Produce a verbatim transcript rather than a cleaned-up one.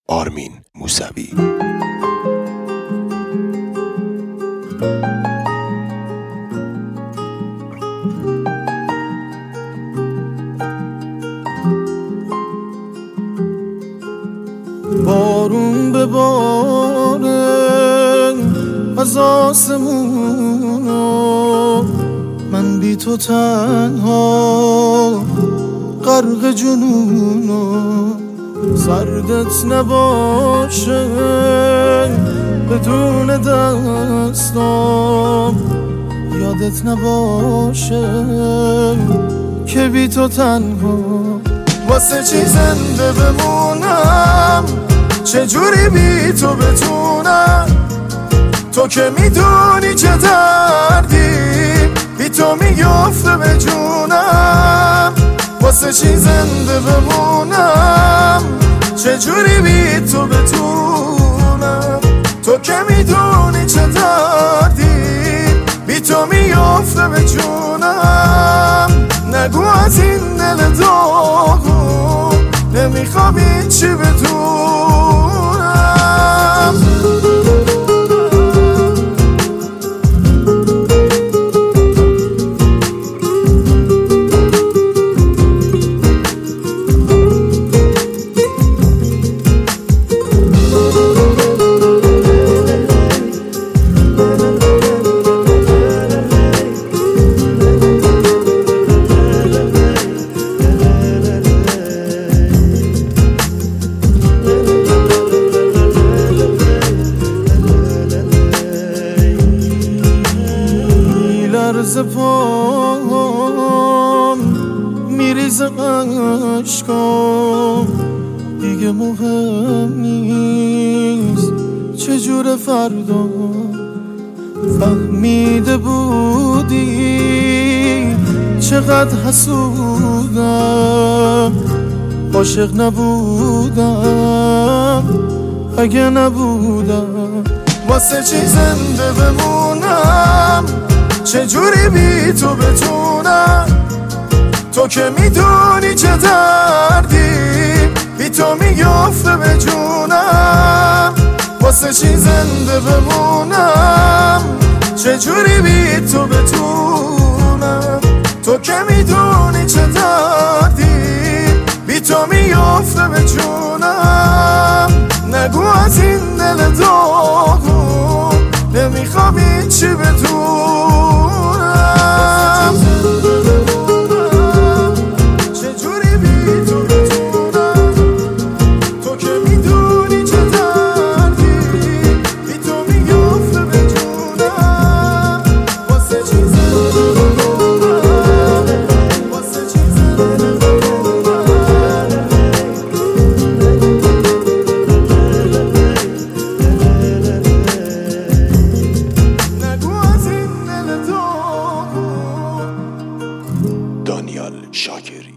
آرمین موسوی. بارون به باره از آسمونو، من بی تو تنها غرق جنونو. سردت نباشه بدون دستام، یادت نباشه که بی تو تنها. واسه چی زنده بمونم، چجوری بی تو بتونم؟ تو که میدونی چه دردی بی تو میفته به جونم. واسه چی زنده بمونم، چجوری بی تو بتونم؟ تو که میدونی چه دردی بی تو میفته به جونم. نگو از این دل داغو نمیخوابی چی بدونم. لرز پام میریزه عشقام، دیگه مهم نیست چجور فردا. فهمیده بودی چقدر حسودم، عاشق نبودم اگه نبودم. واسه چی زنده بمونم، چجوری بی تو بتونم؟ تو که میدونی چه دردی بی تو میفته به جونم. واسه چی زنده بمونم، چجوری بی تو بتونم؟ تو که میدونی چه دردی بی تو میفته به جونم. نگو از این دل داغو نمیخوابی چی بدونم. چجوری بی تو بتونم؟ تو که میدونی چه دردی بی تو میفته به جونم. واسه چی زنده بمونم، واسه چی زنده بمونم. دانیال شاکری.